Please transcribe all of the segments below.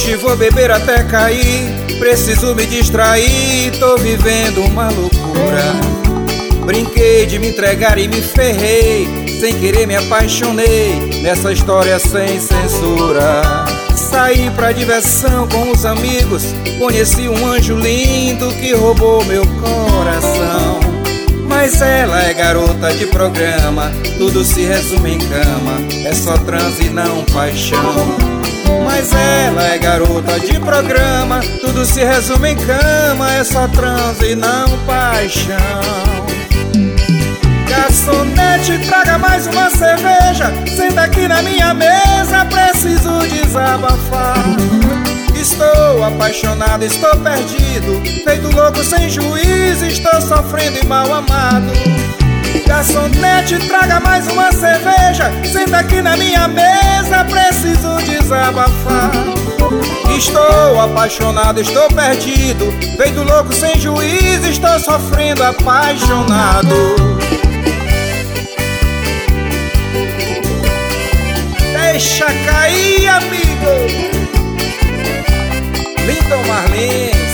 hoje vou beber até cair, preciso me distrair, tô vivendo uma loucura. Brinquei de me entregar e me ferrei, sem querer me apaixonei, nessa história sem censura. Saí pra diversão com os amigos, conheci um anjo lindo que roubou meu coração. Mas ela é garota de programa, tudo se resume em cama, é só transe e não paixão. Mas ela é garota de programa, tudo se resume em cama, é só transe e não paixão. Garçonete, traga mais uma cerveja, senta aqui na minha mesa, preciso desabafar. Estou apaixonado, estou perdido, feito louco sem juízo, estou sofrendo e mal amado. Garçonete, traga mais uma cerveja, senta aqui na minha mesa, preciso desabafar. Estou apaixonado, estou perdido, feito louco sem juízo, estou sofrendo apaixonado. Deixa cair, amigo. Linton Marlins.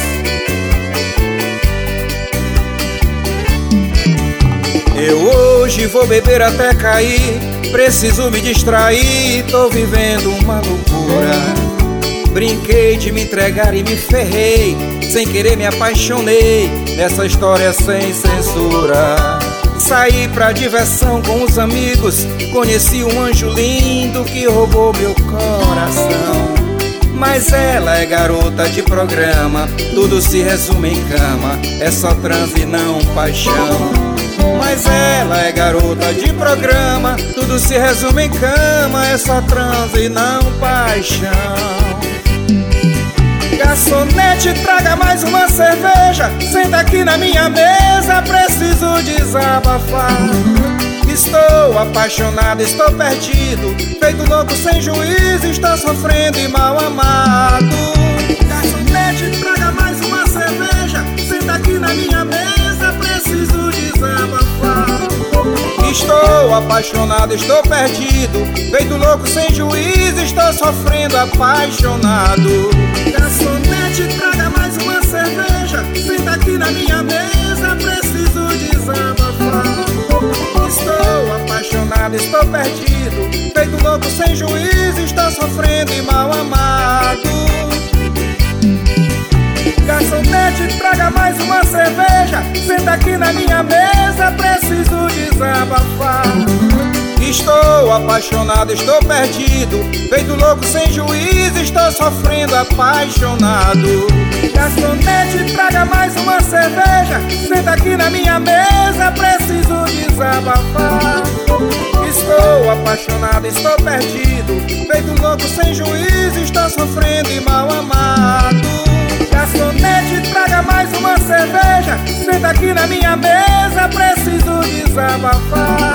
Eu hoje vou beber até cair, preciso me distrair, tô vivendo uma loucura. Brinquei de me entregar e me ferrei, sem querer me apaixonei, nessa história sem censura. Saí pra diversão com os amigos, conheci um anjo lindo que roubou meu coração. Mas ela é garota de programa, tudo se resume em cama, é só transe e não paixão. Mas ela é garota de programa, tudo se resume em cama, é só transe e não paixão. Garçonete, traga mais uma cerveja, senta aqui na minha mesa, preciso desabafar. Estou apaixonado, estou perdido, feito louco sem juízo, estou sofrendo e mal amado. Garçonete, traga mais uma cerveja, senta aqui na minha mesa, preciso desabafar. Estou apaixonado, estou perdido, feito louco sem juízo, estou sofrendo apaixonado. Garçonete, traga mais uma cerveja, senta aqui na minha mesa, preciso desabafar. Estou apaixonado, estou perdido, feito louco sem juízo, estou sofrendo e mal amado. Garçonete, traga mais uma cerveja, senta aqui na minha mesa, preciso desabafar. Estou apaixonado, estou perdido, feito louco sem juízo, estou sofrendo apaixonado. Garçonete, traga mais uma cerveja, senta aqui na minha mesa, preciso desabafar. Estou apaixonado, estou perdido, feito louco sem juízo, estou sofrendo e mal amado. Garçonete, traga mais uma cerveja, senta aqui na minha mesa, preciso desabafar.